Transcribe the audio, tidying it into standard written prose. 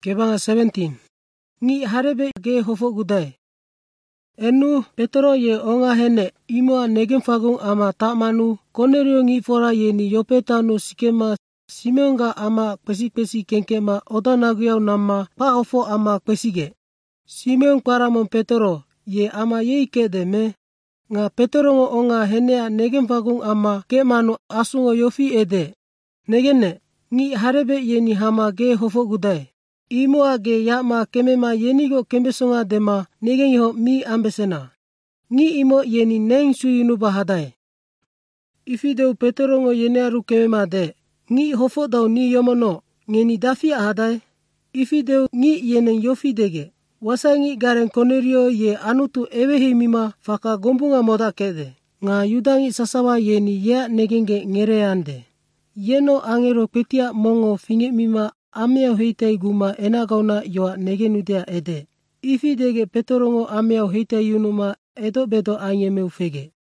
Kebanga 17. Ngi harebe ge hofo gudai. Enu Petro ye onga hene imoa negem fagung ama tamanu Cornelio ngi fora ye ni yopetanu sikema Simeonga ama pesi kenkema odanagiau nama pa ofo ama pesige. Simeon paramon Petro ye ama yeike de me. Nga Petro ngo onga henea negem fagung ama kemanu asungo yofi ede. Negene ngi harebe ye ni hama ge hofo gudai. Imoa ge yama kemema yenigo kembesonga dema negen yo mi ambesena. Ngi imo yeni neng suyunu bahadai. Ifideu Petro ngo yenearu kemema de. Ngi hofo dau ni yomono ngeni dafi ahadai. Ifideu ngi yenen yofi dege. Wasangi garen Cornelio ye anutu ewehi mima faka gombunga moda kede. Nga yudangi sasawa yeni ya negenge ngereande. Yeno angero petia mongo finge mima amea heitai guma enagauna yoa negenudea ede. Ifidege Petro ngo amea heitai yunuma edo bedo anyemeu fege.